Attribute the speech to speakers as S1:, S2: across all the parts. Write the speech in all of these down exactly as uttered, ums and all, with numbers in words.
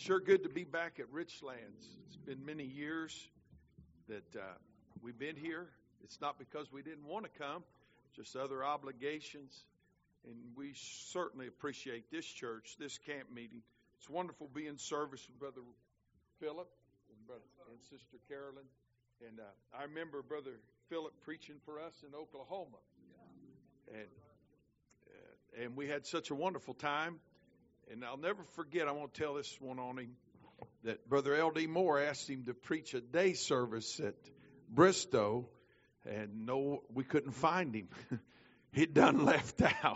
S1: sure good to be back at Richlands. It's been many years that uh, we've been here. It's not because we didn't want to come, just other obligations. And we certainly appreciate this church, this camp meeting. It's wonderful being in service with Brother Philip and, Brother, and Sister Carolyn. And uh, I remember Brother Philip preaching for us in Oklahoma. And, uh, and we had such a wonderful time. And I'll never forget, I want to tell this one on him, that Brother L D Moore asked him to preach a day service at Bristow, and no, we couldn't find him. He'd done left out.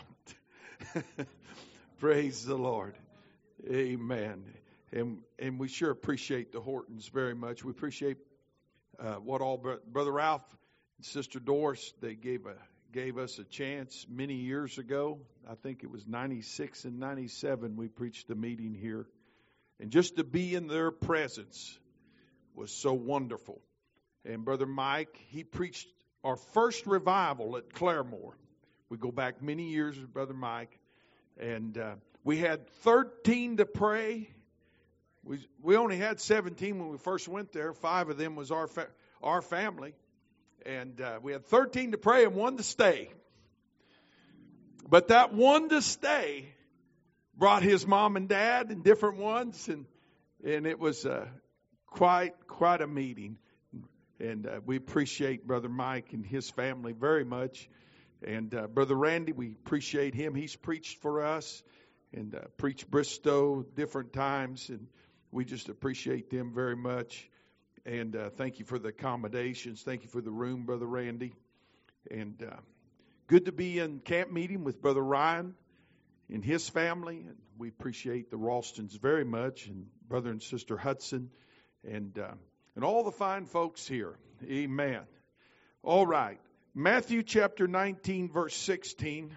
S1: Praise the Lord. Amen. And and we sure appreciate the Hortons very much. We appreciate uh, what all Brother Ralph and Sister Doris, they gave a gave us a chance many years ago. I think it was ninety-six and ninety-seven we preached a meeting here. And just to be in their presence was so wonderful. And Brother Mike, he preached our first revival at Claremore. We go back many years with Brother Mike. And uh, we had thirteen to pray. We we only had seventeen when we first went there. Five of them was our fa- our family. And uh, we had thirteen to pray and one to stay. But that one to stay brought his mom and dad and different ones. And and it was uh, quite, quite a meeting. And uh, we appreciate Brother Mike and his family very much. And uh, Brother Randy, we appreciate him. He's preached for us and uh, preached Bristow different times. And we just appreciate them very much. And uh, thank you for the accommodations. Thank you for the room, Brother Randy. And uh, good to be in camp meeting with Brother Ryan and his family. And we appreciate the Ralstons very much, and Brother and Sister Hudson, and uh, and all the fine folks here. Amen. All right. Matthew chapter nineteen, verse sixteen.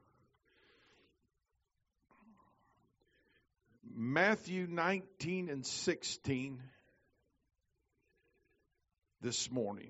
S1: Matthew nineteen and sixteen. This morning.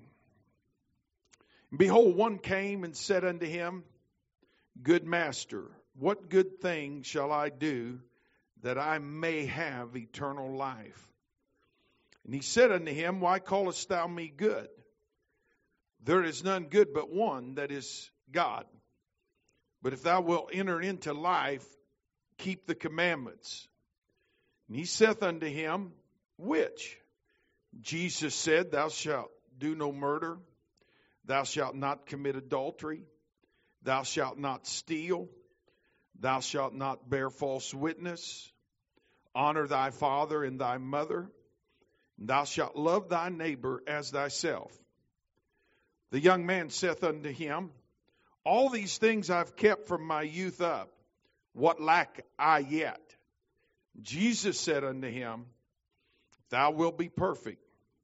S1: Behold, one came and said unto him, Good master, what good thing shall I do that I may have eternal life? And he said unto him, Why callest thou me good? There is none good but one, that is God. But if thou wilt enter into life, keep the commandments. And he saith unto him, Which? Jesus said, Thou shalt do no murder, thou shalt not commit adultery, thou shalt not steal, thou shalt not bear false witness, honor thy father and thy mother, and thou shalt love thy neighbor as thyself. The young man saith unto him, All these things I've kept from my youth up. What lack I yet? Jesus said unto him, If thou wilt be perfect,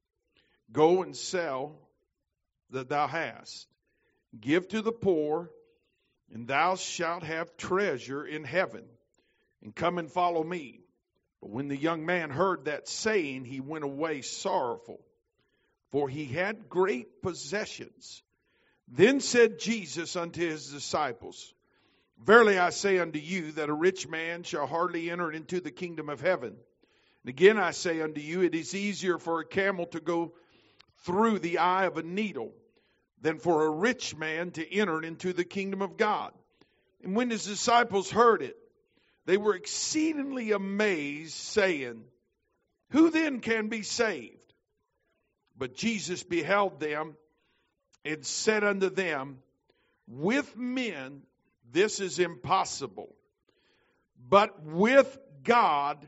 S1: go and sell that thou hast. Give to the poor, and thou shalt have treasure in heaven. And come and follow me. But when the young man heard that saying, he went away sorrowful, for he had great possessions. Then said Jesus unto his disciples, Verily I say unto you, that a rich man shall hardly enter into the kingdom of heaven. And again I say unto you, it is easier for a camel to go through the eye of a needle than for a rich man to enter into the kingdom of God. And when his disciples heard it, they were exceedingly amazed, saying, Who then can be saved? But Jesus beheld them and said unto them, With men this is impossible, but with God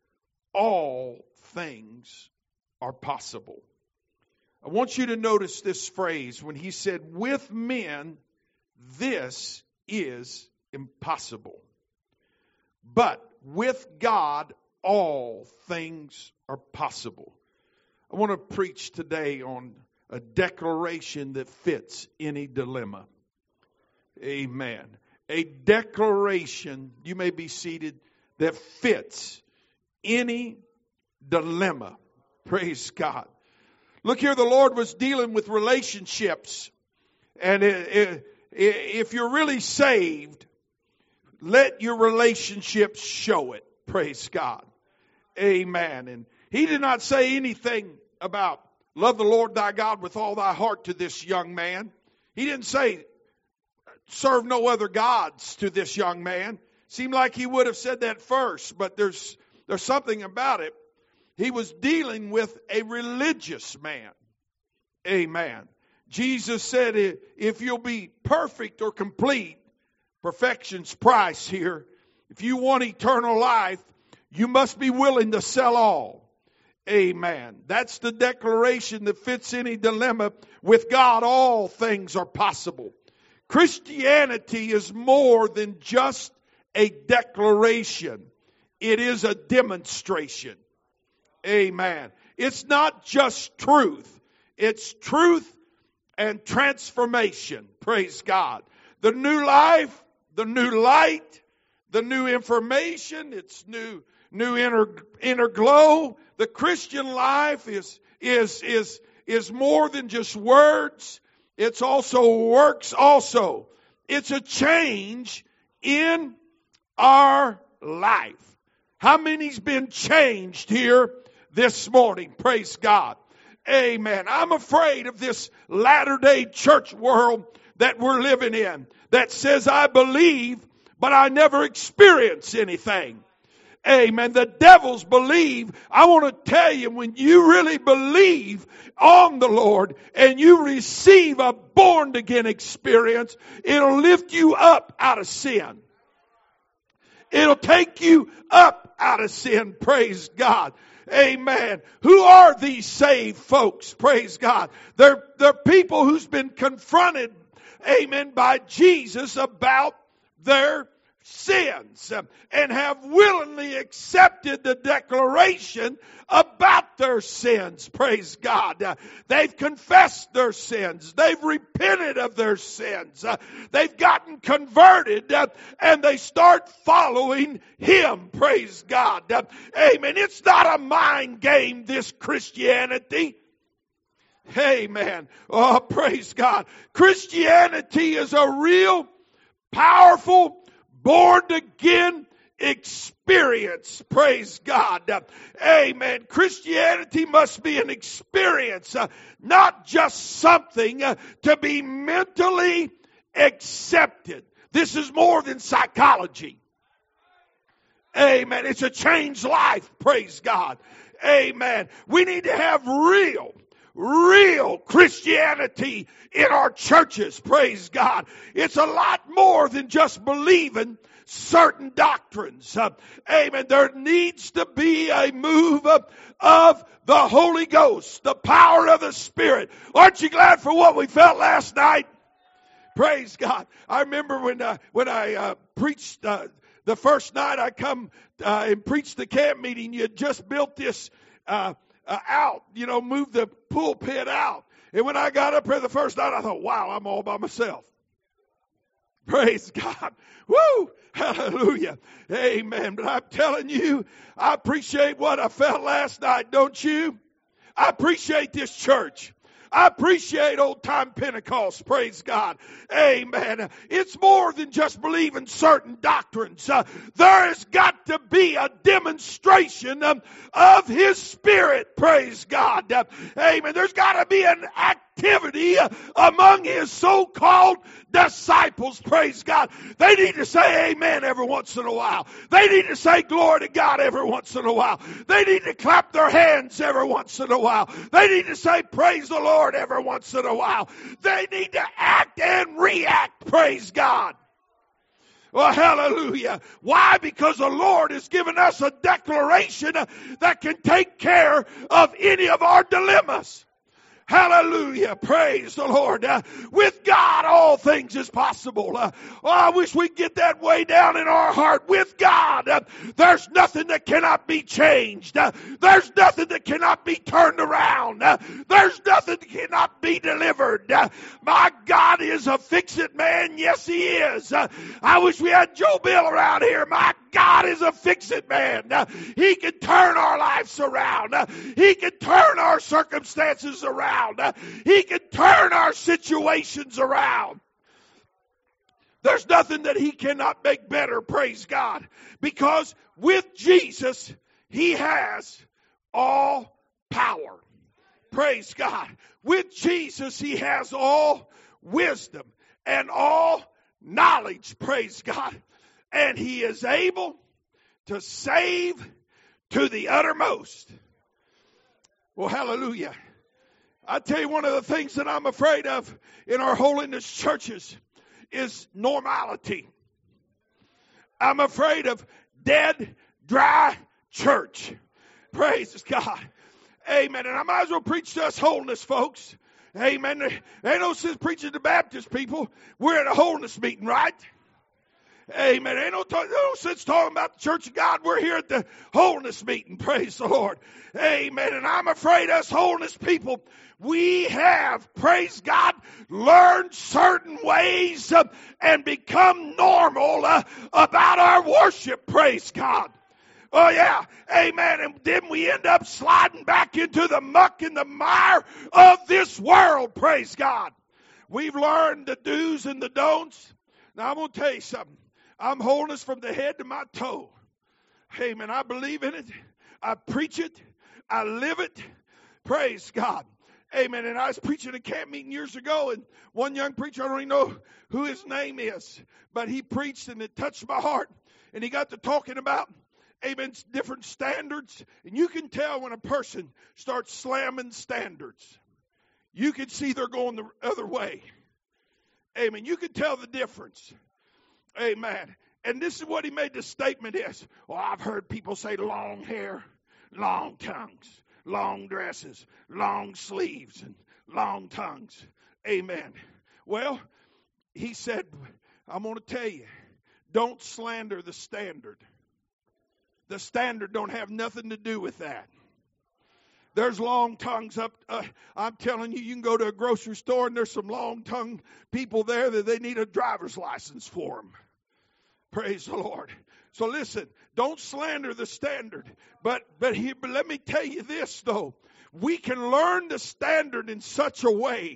S1: all things are possible. I want you to notice this phrase when he said, With men this is impossible, but with God all things are possible. I want to preach today on a declaration that fits any dilemma. Amen. A declaration, you may be seated, that fits any dilemma. Praise God. Look here, the Lord was dealing with relationships. And if you're really saved, let your relationships show it. Praise God. Amen. And he did not say anything about love the Lord thy God with all thy heart to this young man. He didn't say serve no other gods to this young man. Seemed like he would have said that first, but there's there's something about it. He was dealing with a religious man. Amen. Jesus said, if you'll be perfect or complete, perfection's price here. If you want eternal life, you must be willing to sell all. Amen. That's the declaration that fits any dilemma. With God, all things are possible. Christianity is more than just a declaration. It is a demonstration. Amen. It's not just truth. It's truth and transformation. Praise God. The new life, the new light, the new information, it's new new inner inner glow. The Christian life is is is is more than just words. It's also works also. It's a change in our life. How many's been changed here this morning? Praise God. Amen. I'm afraid of this latter-day church world that we're living in that says, I believe, but I never experience anything. Amen. The devils believe. I want to tell you, when you really believe on the Lord and you receive a born-again experience, it'll lift you up out of sin. It'll take you up out of sin. Praise God. Amen. Who are these saved folks? Praise God. They're, they're people who's been confronted, amen, by Jesus about their sins and have willingly accepted the declaration about their sins. Praise God. Uh, they've confessed their sins. They've repented of their sins. Uh, they've gotten converted uh, and they start following Him. Praise God. Uh, amen. It's not a mind game, this Christianity. Amen. Oh, praise God. Christianity is a real, powerful, born-again experience. Praise God. Uh, amen. Christianity must be an experience, uh, not just something uh, to be mentally accepted. This is more than psychology. Amen. It's a changed life. Praise God. Amen. We need to have real, real Christianity in our churches. Praise God. It's a lot more than just believing certain doctrines. Uh, amen. There needs to be a move of, of the Holy Ghost, the power of the Spirit. Aren't you glad for what we felt last night? Praise God. I remember when uh, when I uh, preached uh, the first night I come uh, and preached the camp meeting. You had just built this uh, uh, out, you know, moved the pulpit out. And when I got up here the first night, I thought, wow, I'm all by myself. Praise God. Woo! Hallelujah. Amen. But I'm telling you, I appreciate what I felt last night, don't you? I appreciate this church. I appreciate old time Pentecost. Praise God. Amen. It's more than just believing certain doctrines. Uh, there has got to be a demonstration um, of His Spirit. Praise God. Uh, amen. There's got to be an activity uh, among His so-called disciples. Praise God. They need to say amen every once in a while. They need to say glory to God every once in a while. They need to clap their hands every once in a while. They need to say praise the Lord every once in a while. They need to act and react. Praise God. Well, hallelujah. Why? Because the Lord has given us a declaration that can take care of any of our dilemmas. Hallelujah. Praise the Lord. Uh, with God, all things is possible. Uh, oh, I wish we'd get that way down in our heart. With God, uh, there's nothing that cannot be changed. Uh, there's nothing that cannot be turned around. Uh, there's nothing that cannot be delivered. Uh, my God is a fix-it man. Yes, He is. Uh, I wish we had Joe Bill around here. My God is a fix-it man. Uh, he can turn our lives around. Uh, he can turn our circumstances around. Uh, he can turn our situations around. There's nothing that He cannot make better, praise God. Because with Jesus, He has all power. Praise God. With Jesus, he has all wisdom and all knowledge. Praise God. And he is able to save to the uttermost. Well, hallelujah. I tell you, one of the things that I'm afraid of in our holiness churches is normality. I'm afraid of dead, dry church. Praise God. Amen. And I might as well preach to us holiness, folks. Amen. There ain't no sense preaching to Baptist people. We're at a holiness meeting, right? Amen. Ain't no, talk, no sense talking about the Church of God. We're here at the holiness meeting. Praise the Lord. Amen. And I'm afraid us holiness people, we have, praise God, learned certain ways uh, and become normal uh, about our worship. Praise God. Oh, yeah. Amen. And then we end up sliding back into the muck and the mire of this world. Praise God. We've learned the do's and the don'ts. Now, I'm going to tell you something. I'm holiness from the head to my toe. Amen. I believe in it. I preach it. I live it. Praise God. Amen. And I was preaching at a camp meeting years ago, and one young preacher, I don't even know who his name is, but he preached and it touched my heart. And he got to talking about, amen, different standards. And you can tell when a person starts slamming standards. You can see they're going the other way. Amen. You can tell the difference. Amen. And this is what he made the statement is. Well, I've heard people say long hair, long tongues, long dresses, long sleeves, and long tongues. Amen. Well, he said, I'm going to tell you, don't slander the standard. The standard don't have nothing to do with that. There's long tongues up. Uh, I'm telling you, you can go to a grocery store and there's some long-tongued people there that they need a driver's license for them. Praise the Lord. So listen, don't slander the standard. But but, he, but let me tell you this, though. We can learn the standard in such a way.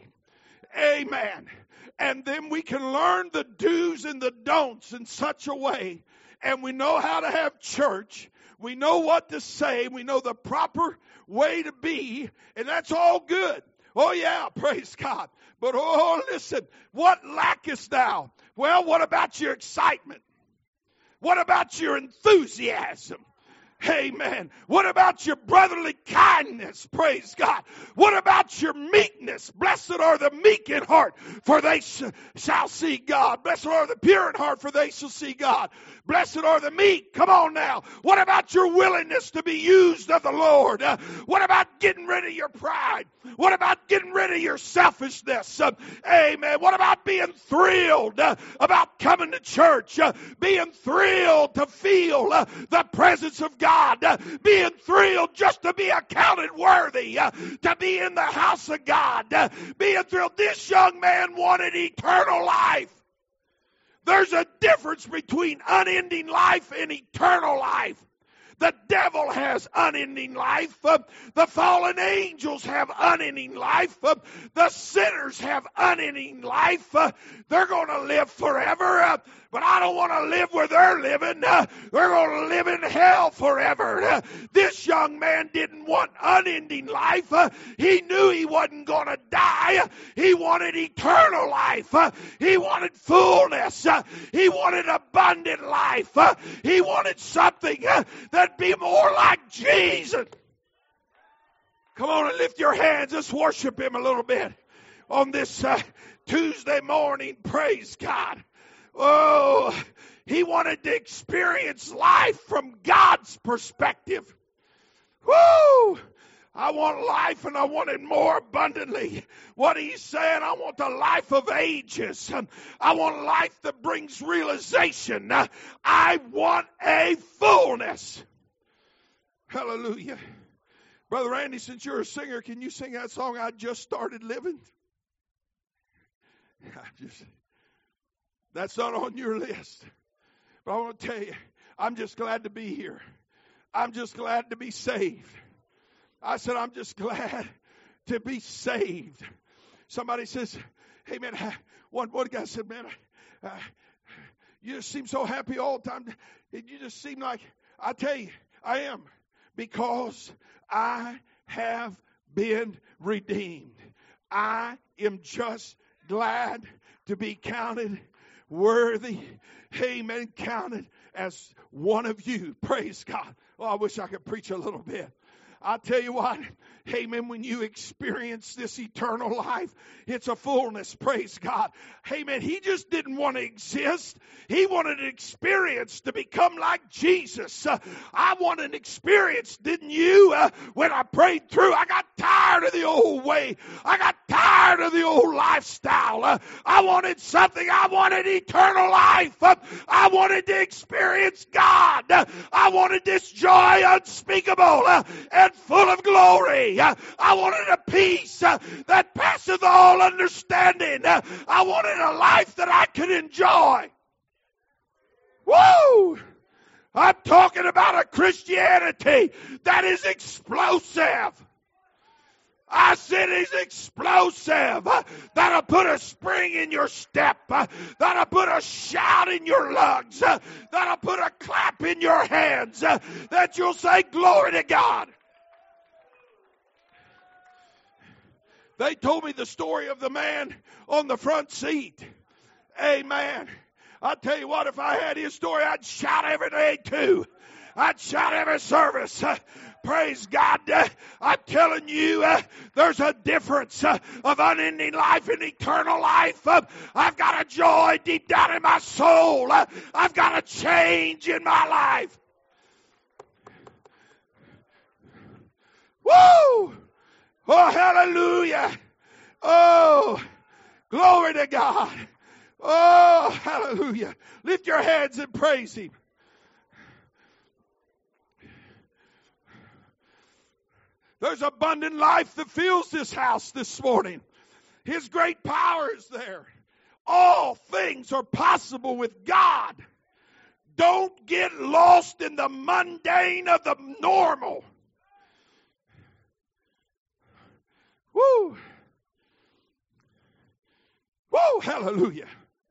S1: Amen. And then we can learn the do's and the don'ts in such a way. And we know how to have church. We know what to say. We know the proper way to be. And that's all good. Oh, yeah, praise God. But, oh, listen, what lackest thou? Well, what about your excitement? What about your enthusiasm? Amen. What about your brotherly kindness? Praise God. What about your meekness? Blessed are the meek in heart, for they sh- shall see God. Blessed are the pure in heart, for they shall see God. Blessed are the meek. Come on now. What about your willingness to be used of the Lord? Uh, what about getting rid of your pride? What about getting rid of your selfishness? Uh, amen. What about being thrilled uh, about coming to church? Uh, being thrilled to feel uh, the presence of God. God, uh, being thrilled just to be accounted worthy, uh, to be in the house of God, uh, being thrilled. This young man wanted eternal life. There's a difference between unending life and eternal life. The devil has unending life. Uh, the fallen angels have unending life. Uh, the sinners have unending life. Uh, they're going to live forever. Uh, but I don't want to live where they're living. Uh, they're going to live in hell forever. Uh, this young man didn't want unending life. Uh, he knew he wasn't going to die. Uh, he wanted eternal life. Uh, he wanted fullness. Uh, he wanted abundant life. Uh, he wanted something uh, that be more like Jesus. Come on and lift your hands. Let's worship him a little bit on this uh, Tuesday morning. Praise God. Oh, he wanted to experience life from God's perspective. Woo! I want life and I want it more abundantly. What he's saying, I want the life of ages. I want life that brings realization. I want a fullness. Hallelujah. Brother Randy, since you're a singer, can you sing that song, I Just Started Living? I just, that's not on your list. But I want to tell you, I'm just glad to be here. I'm just glad to be saved. I said, I'm just glad to be saved. Somebody says, hey, man, one, one guy said, man, uh, you just seem so happy all the time. You just seem like, I tell you, I am. because I have been redeemed. I am just glad to be counted worthy. Amen. Counted as one of you. Praise God. Oh, I wish I could preach a little bit. I tell you what, amen, when you experience this eternal life, it's a fullness, praise God. Amen, he just didn't want to exist. He wanted an experience to become like Jesus. Uh, I want an experience, didn't you? Uh, when I prayed through, I got tired of the old way. I got tired of the old lifestyle. Uh, I wanted something. I wanted eternal life. Uh, I wanted to experience God. Uh, I wanted this joy unspeakable uh, and full of glory. Uh, I wanted a peace uh, that passeth all understanding. Uh, I wanted a life that I could enjoy. Woo! I'm talking about a Christianity that is explosive. I said it's explosive. Uh, that'll put a spring in your step. Uh, that'll put a shout in your lungs. Uh, that'll put a clap in your hands. Uh, that you'll say, glory to God. They told me the story of the man on the front seat. Amen. I tell you what, if I had his story, I'd shout every day too. I'd shout every service. Uh, praise God. Uh, I'm telling you, uh, there's a difference uh, of unending life and eternal life. Uh, I've got a joy deep down in my soul. Uh, I've got a change in my life. Woo! Oh, hallelujah. Oh, glory to God. Oh, hallelujah. Lift your hands and praise Him. There's abundant life that fills this house this morning. His great power is there. All things are possible with God. Don't get lost in the mundane of the normal. Woo! Woo! Hallelujah.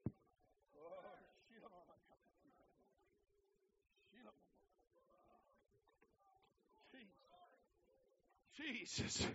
S1: Jesus.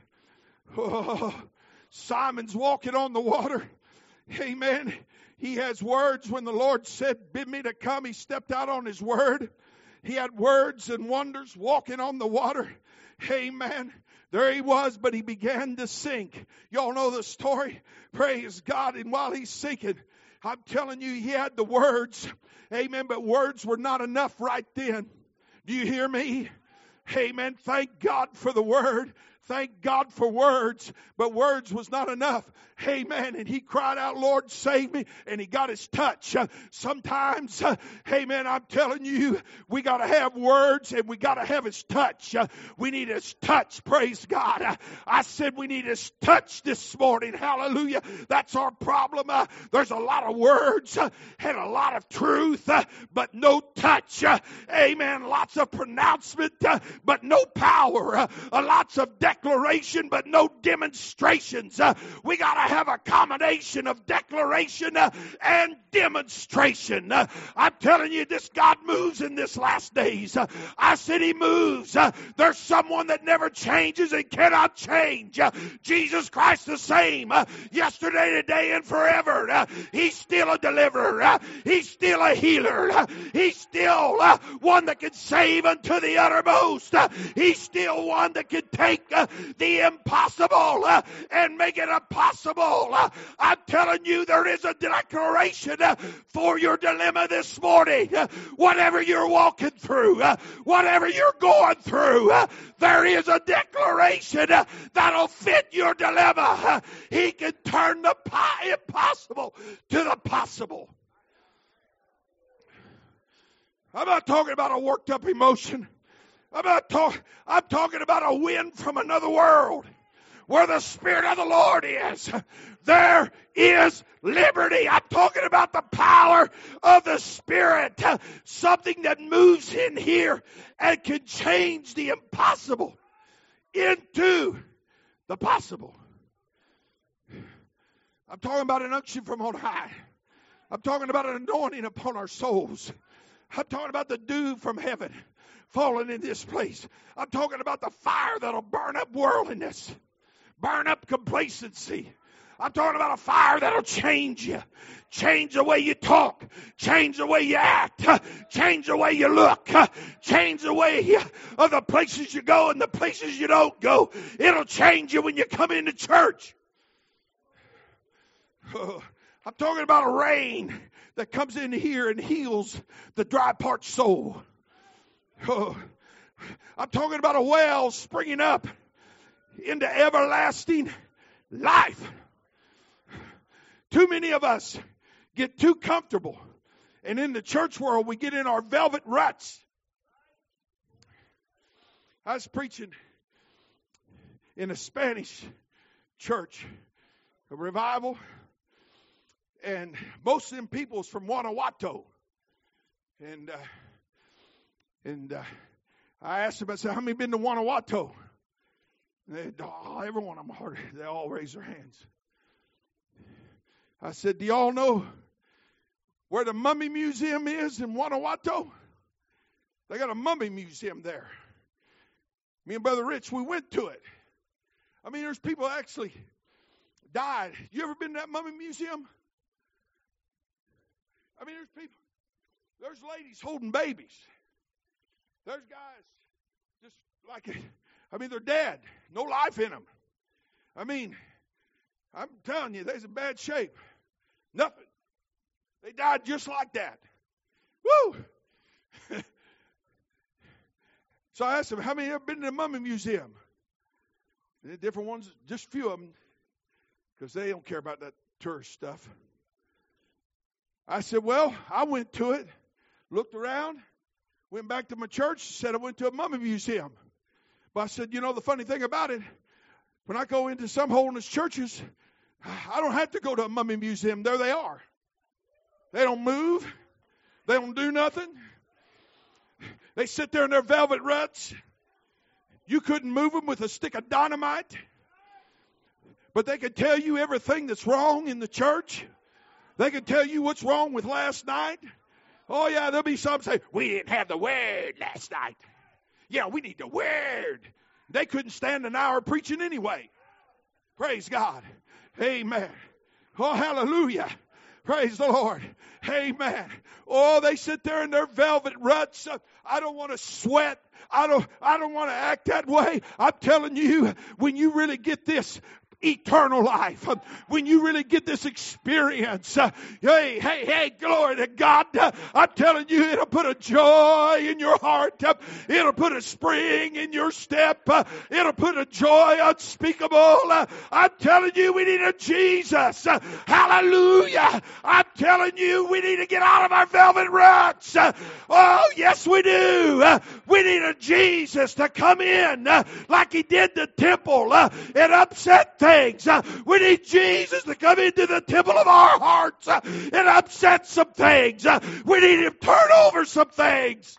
S1: Oh, Simon's walking on the water. Amen. He has words. When the Lord said, bid me to come, he stepped out on his word. He had words and wonders walking on the water. Amen. There he was, but he began to sink. Y'all know the story. Praise God. And while he's sinking, I'm telling you, he had the words. Amen. But words were not enough right then. Do you hear me? Amen. Thank God for the word. Thank God for words, but words was not enough. Amen. And he cried out, Lord, save me. And he got his touch. Uh, sometimes, uh, amen, I'm telling you, we got to have words and we got to have his touch. Uh, we need his touch. Praise God. Uh, I said we need his touch this morning. Hallelujah. That's our problem. Uh, there's a lot of words uh, and a lot of truth, uh, but no touch. Uh, amen. Lots of pronouncement, uh, but no power. Uh, uh, lots of declaration, but no demonstrations. Uh, we got to have a combination of declaration uh, and demonstration. Uh, I'm telling you, this God moves in this last days. Uh, I said he moves. Uh, there's someone that never changes and cannot change. Uh, Jesus Christ the same uh, yesterday, today, and forever. Uh, he's still a deliverer. Uh, he's still a healer. Uh, he's still uh, one that can save unto the uttermost. Uh, he's still one that can take uh, the impossible uh, and make it a possible. Uh, I'm telling you, there is a declaration uh, for your dilemma this morning. Uh, whatever you're walking through, uh, whatever you're going through, uh, there is a declaration uh, that'll fit your dilemma. Uh, he can turn the po- impossible to the possible. I'm not talking about a worked up emotion. I'm not talk- I'm talking about a wind from another world. Where the Spirit of the Lord is, there is liberty. I'm talking about the power of the Spirit. Something that moves in here and can change the impossible into the possible. I'm talking about an unction from on high. I'm talking about an anointing upon our souls. I'm talking about the dew from heaven falling in this place. I'm talking about the fire that'll burn up worldliness, burn up complacency. I'm talking about a fire that'll change you. Change the way you talk. Change the way you act. Change the way you look. Change the way of the places you go and the places you don't go. It'll change you when you come into church. Oh, I'm talking about a rain that comes in here and heals the dry, parched soul. Oh, I'm talking about a well springing up into everlasting life. Too many of us get too comfortable. And in the church world, we get in our velvet ruts. I was preaching in a Spanish church, a revival. And most of them people is from Guanajuato. And uh, and uh, I asked them, I said, how many been to Guanajuato? And they, oh, everyone of them, they all raised their hands. I said, do y'all know where the Mummy Museum is in Guanajuato? They got a mummy museum there. Me and Brother Rich, we went to it. I mean, there's people actually died. You ever been to that mummy museum? I mean, there's people, there's ladies holding babies. There's guys just like, I mean, they're dead. No life in them. I mean, I'm telling you, they're in bad shape. Nothing. They died just like that. Woo! So I asked them, how many have ever been to the Mummy Museum? And the different ones, just a few of them, because they don't care about that tourist stuff. I said, well, I went to it, looked around, went back to my church, said I went to a Mummy Museum. But I said, you know, the funny thing about it, when I go into some holiness churches, I don't have to go to a mummy museum. There they are. They don't move. They don't do nothing. They sit there in their velvet ruts. You couldn't move them with a stick of dynamite. But they could tell you everything that's wrong in the church. They could tell you what's wrong with last night. Oh, yeah, there'll be some say, we didn't have the word last night. Yeah, we need the word. They couldn't stand an hour preaching anyway. Praise God. Amen. Oh, hallelujah. Praise the Lord. Amen. Oh, they sit there in their velvet ruts. I don't want to sweat. I don't, I don't want to act that way. I'm telling you, when you really get this eternal life, when you really get this experience, uh, hey, hey, hey, glory to God, uh, I'm telling you, it'll put a joy in your heart, uh, it'll put a spring in your step, uh, it'll put a joy unspeakable. uh, I'm telling you, we need a Jesus. uh, hallelujah. I'm telling you, we need to get out of our velvet ruts. uh, oh, yes, we do. uh, we need a Jesus to come in uh, like he did the temple uh, and upset things. Uh, we need Jesus to come into the temple of our hearts uh, and upset some things. Uh, we need him to turn over some things.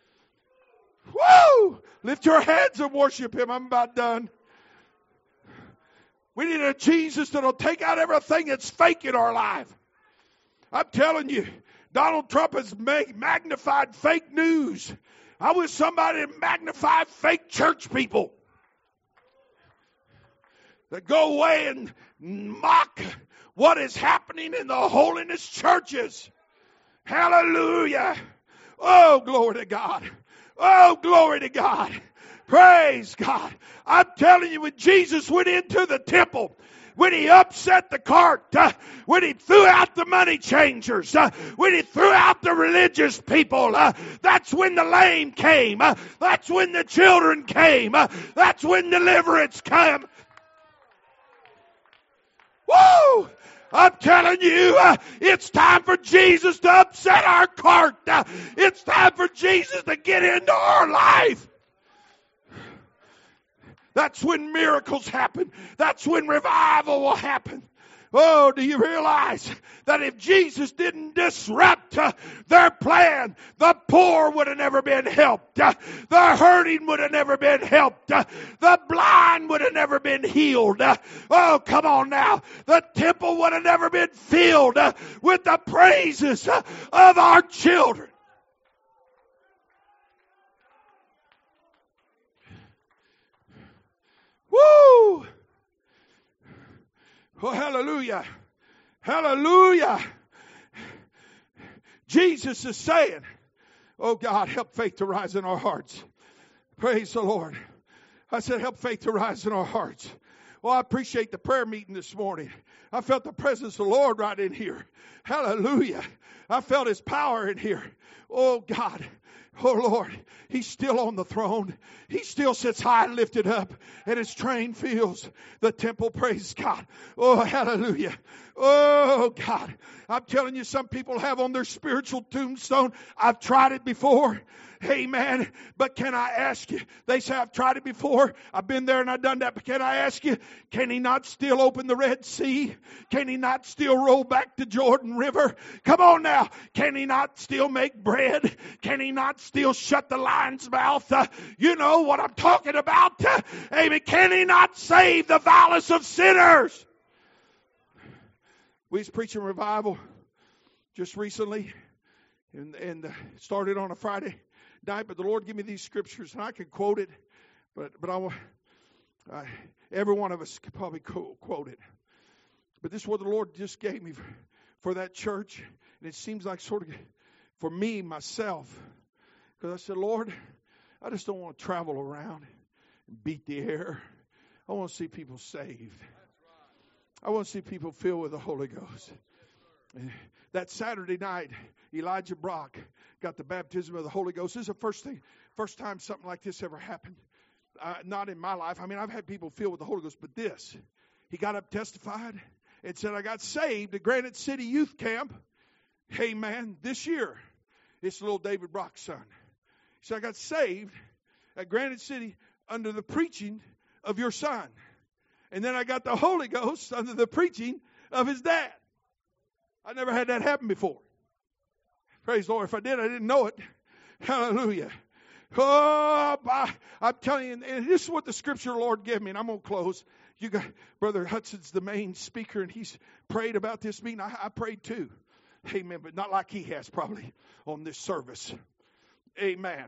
S1: Woo! Lift your hands and worship him. I'm about done. We need a Jesus that'll take out everything that's fake in our life. I'm telling you, Donald Trump has magnified fake news. I wish somebody to magnify fake church people that go away and mock what is happening in the holiness churches. Hallelujah. Oh, glory to God. Oh, glory to God. Praise God. I'm telling you, when Jesus went into the temple, when he upset the cart, uh, when he threw out the money changers, uh, when he threw out the religious people, uh, that's when the lame came. Uh, that's when the children came. Uh, that's when deliverance came. Woo! I'm telling you, uh, it's time for Jesus to upset our cart. Uh, it's time for Jesus to get into our life. That's when miracles happen. That's when revival will happen. Oh, do you realize that if Jesus didn't disrupt uh, their plan, the poor would have never been helped. Uh, the hurting would have never been helped. Uh, the blind would have never been healed. Uh, oh, come on now. The temple would have never been filled uh, with the praises uh, of our children. Oh, hallelujah. Hallelujah. Jesus is saying, oh God, help faith to rise in our hearts. Praise the Lord. I said, help faith to rise in our hearts. Well, I appreciate the prayer meeting this morning. I felt the presence of the Lord right in here. Hallelujah. I felt His power in here. Oh God. Oh Lord, He's still on the throne. He still sits high and lifted up, and His train fills the temple. Praise God. Oh, hallelujah. Oh God. I'm telling you, some people have on their spiritual tombstone, I've tried it before. Amen. But can I ask you? They say, I've tried it before. I've been there and I've done that. But can I ask you, can He not still open the Red Sea? Can He not still roll back the Jordan River? Come on now. Can He not still make bread? Can He not still shut the lion's mouth? Uh, you know what I'm talking about. Uh, amen. Can He not save the vilest of sinners? We was preaching revival just recently, and, and uh, started on a Friday night, but the Lord gave me these scriptures, and I could quote it, but but I, I every one of us could probably quote it. But this is what the Lord just gave me for, for that church, and it seems like sort of for me, myself, because I said, Lord, I just don't want to travel around and beat the air. I want to see people saved. I want to see people filled with the Holy Ghost. And that Saturday night, Elijah Brock got the baptism of the Holy Ghost. This is the first thing, first time something like this ever happened. Uh, not in my life. I mean, I've had people filled with the Holy Ghost, but this, he got up, testified, and said, I got saved at Granite City Youth Camp. Hey, man, this year. It's little David Brock's son. He said, I got saved at Granite City under the preaching of your son. And then I got the Holy Ghost under the preaching of his dad. I never had that happen before. Praise the Lord. If I did, I didn't know it. Hallelujah. Oh, I, I'm telling you, and this is what the scripture the Lord gave me, and I'm going to close. You got Brother Hudson's the main speaker, and he's prayed about this meeting. I, I prayed too. Amen. But not like he has probably on this service. Amen.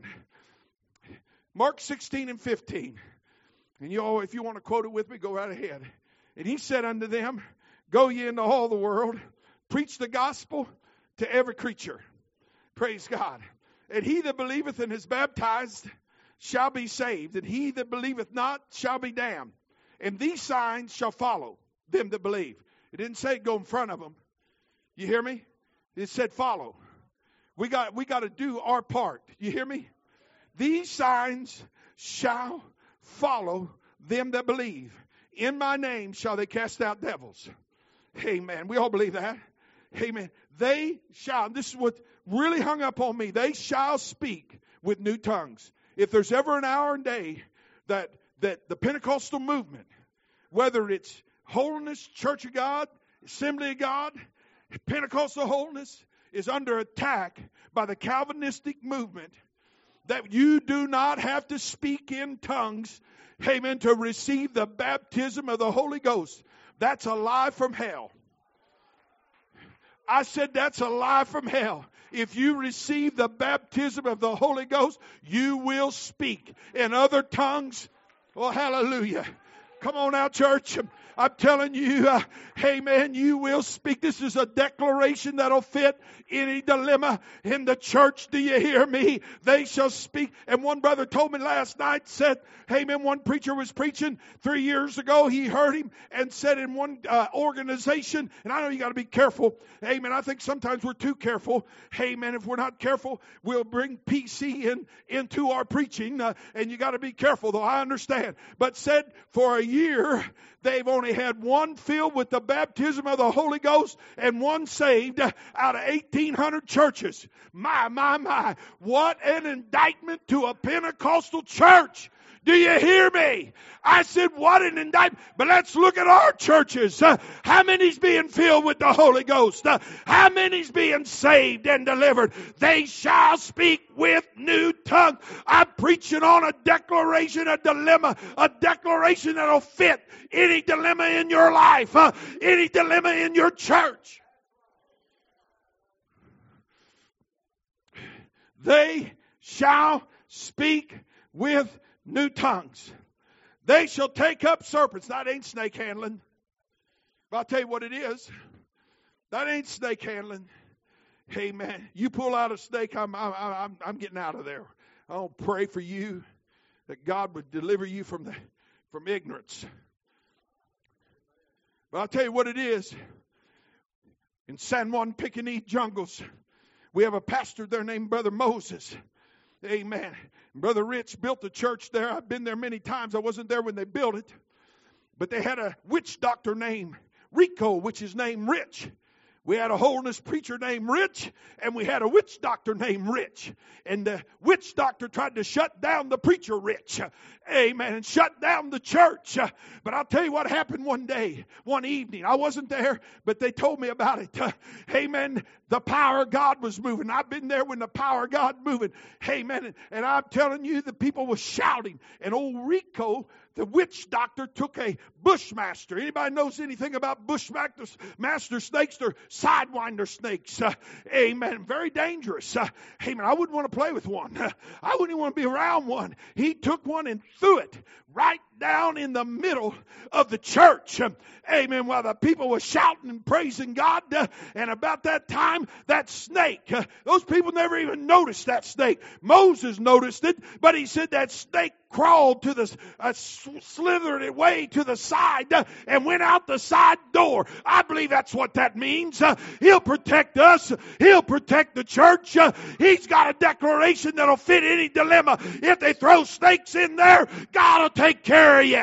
S1: Mark sixteen and fifteen. And you all, if you want to quote it with me, go right ahead. And he said unto them, go ye into all the world, preach the gospel to every creature. Praise God. And he that believeth and is baptized shall be saved, and he that believeth not shall be damned. And these signs shall follow them that believe. It didn't say go in front of them. You hear me? It said follow. We got we got to do our part. You hear me? These signs shall follow them that believe. In my name shall they cast out devils. Amen. We all believe that. Amen. They shall, this is what really hung up on me, they shall speak with new tongues. If there's ever an hour and day that, that the Pentecostal movement, whether it's Holiness, Church of God, Assembly of God, Pentecostal holiness, is under attack by the Calvinistic movement, that you do not have to speak in tongues, amen, to receive the baptism of the Holy Ghost. That's a lie from hell. I said that's a lie from hell. If you receive the baptism of the Holy Ghost, you will speak in other tongues. Oh, hallelujah. Come on out, church. I'm telling you, uh, hey man, you will speak. This is a declaration that'll fit any dilemma in the church. Do you hear me? They shall speak. And one brother told me last night, said, hey man, one preacher was preaching three years ago. He heard him and said in one uh, organization, and I know you got to be careful. Hey man, I think sometimes we're too careful. Hey man, if we're not careful, we'll bring P C in into our preaching. Uh, and you got to be careful, though. I understand. But said for a year, they've only had one filled with the baptism of the Holy Ghost and one saved out of eighteen hundred churches. My, my, my. What an indictment to a Pentecostal church. Do you hear me? I said, what an indictment. But let's look at our churches. Uh, how many's being filled with the Holy Ghost? Uh, how many's being saved and delivered? They shall speak with new tongues. I'm preaching on a declaration, a dilemma, a declaration that'll fit any dilemma in your life, uh, any dilemma in your church. They shall speak with new tongues. They shall take up serpents. That ain't snake handling. But I'll tell you what it is. That ain't snake handling. Hey, man, you pull out a snake, I'm, I'm, I'm, I'm getting out of there. I'll pray for you that God would deliver you from the from ignorance. But I'll tell you what it is. In San Juan Picayune jungles, we have a pastor there named Brother Moses. Amen. Brother Rich built a church there. I've been there many times. I wasn't there when they built it. But they had a witch doctor named Rico, which is named Rich. We had a holiness preacher named Rich, and we had a witch doctor named Rich. And the witch doctor tried to shut down the preacher Rich. Amen. And shut down the church. But I'll tell you what happened one day, one evening. I wasn't there, but they told me about it. Amen. The power of God was moving. I've been there when the power of God moving. Amen. And I'm telling you, the people were shouting. And old Rico, the witch doctor, took a bushmaster. Anybody knows anything about bushmaster master snakes? They're sidewinder snakes. Uh, amen. Very dangerous. Uh, amen. I wouldn't want to play with one. Uh, I wouldn't even want to be around one. He took one and threw it right down in the middle of the church. Uh, amen. While the people were shouting and praising God. Uh, and about that time, that snake, uh, those people never even noticed that snake. Moses noticed it, but he said that snake crawled to the, uh, slithered it way to the side uh, and went out the side door. I believe that's what that means. Uh, he'll protect us. He'll protect the church. Uh, he's got a declaration that'll fit any dilemma. If they throw snakes in there, God will take care of you.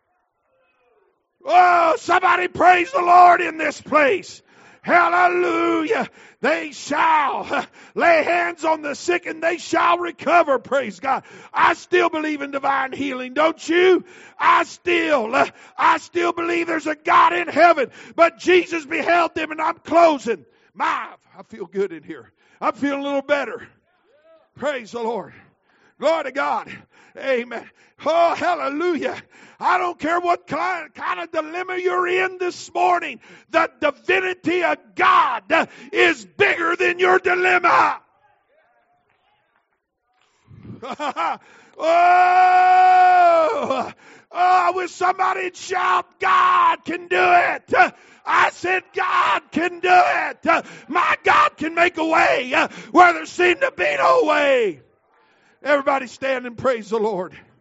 S1: Oh, somebody praise the Lord in this place. Hallelujah. They shall lay hands on the sick and they shall recover. Praise God. I still believe in divine healing, don't you? I still, I still believe there's a God in heaven. But Jesus beheld them, and I'm closing. My, I feel good in here. I'm feeling a little better. Praise the Lord. Glory to God. Amen. Oh, hallelujah. I don't care what kind, kind of dilemma you're in this morning. The divinity of God is bigger than your dilemma. oh, oh, I wish somebody'd shout, God can do it. I said, God can do it. My God can make a way where there seemed to be no way. Everybody stand and praise the Lord.